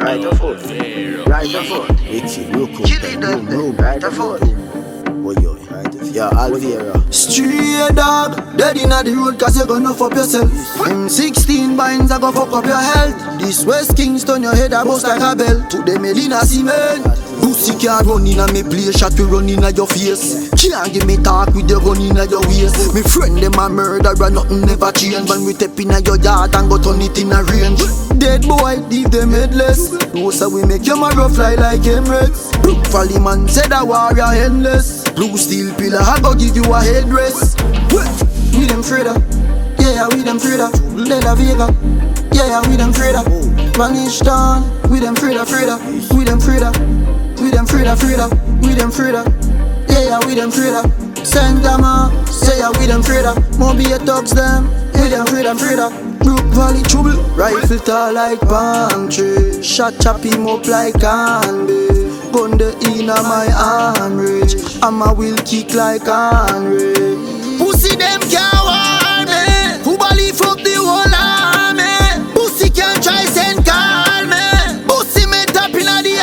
Right of foot. Right of foot. Wicked, room. Right of foot. Oh yo, right. Yeah, Alvera. Straight dog, dead inna the road 'cause you gonna fuck yourself. M16 binds I go fuck up your health. This West Kingston your head a bust like a bell. To the Medina cement. Pussy can't run inna me play, shot to run inna your face. Can't give me talk with your gun inna your waist. Me friend them a murderer, nothing never change. When we step inna your yard and go turn it in a range. Dead boy, leave them headless. Those we make your marrow fly like Emirates. Brook Valley man said a warrior endless. Blue steel pillar, I go give you a headrest. We them Freda, yeah, we them Freda. Leda Vega, yeah, we them Freda. Vanish Town, we them Freda. We them Freda, we them Freda. We them Freda, yeah, we them Freda. Santama, say yeah, we them Freda. Mobile thugs them, we them Freda. Brook Valley trouble, rifle tall like palm tree. Shot chop him up like candy. Gun the inna my arm reach. I'ma will kick like Henry. Pussy them can't warn me. Who believe up the whole army? Pussy can't try send call me. Pussy me tap inna the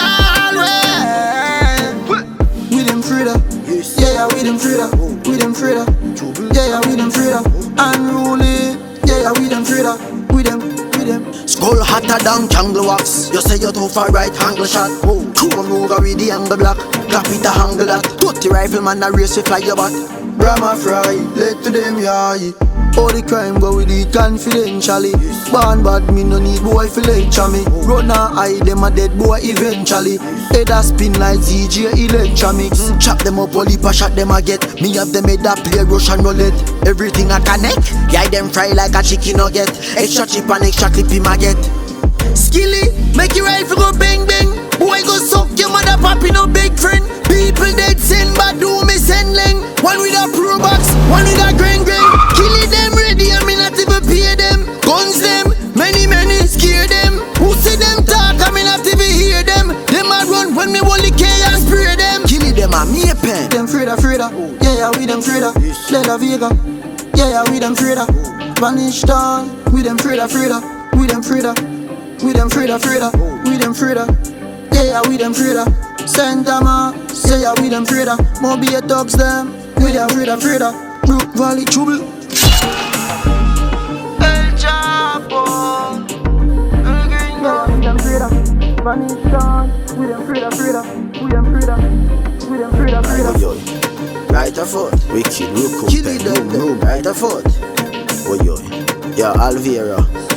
hallway. We them Freda, yeah, we them Freda. We them Freda, yeah, we them Freda. Unruly, yeah, we them Freda. We them. Skull hotter than jungle wax. You say you're too far right angle shot. Come over with the angle block. Clap it a angle that. 30 rifleman a race to fly your back. Brahma fry, let to them yai. All the crime go with it confidentially. Born bad me no need boy fi lecture me. Run a eye them a dead boy eventually. Head a spin like ZJ electronics. Chop them up all heap a shot them a get. Me have them head a play Russian roulette. Everything a connect. Yeah them fry like a chicken nugget. Extra chip and extra clip him a get. Skilly, make your rifle go bang bang. Boy go suck your mother papi no big friend. People dead send but do me send leng. One with a pro box, one with a grain. Kill it them ready, I mean not even pay them. Guns them, many scare them. Who see them talk, I mean not even hear them. Them a run when me only care and spray them. Kill it them a me a pen. Them Freda, yeah, we them Freda. Leda Vega, yeah, we them Freda. Vanish Town, we them Freda. We them Freda. We them Freda. We them Freda, yeah, we them Freda. Santama, say yeah, we them Freda. Mobile thugs them, we them Freda. Brook Valley trouble. El Chapo, El Gringo, we them Freda. Vanish Town, we them Freda. We them Freda. Right of foot. Wicked, room. Right of foot. Oh yo, yeah, Alvera.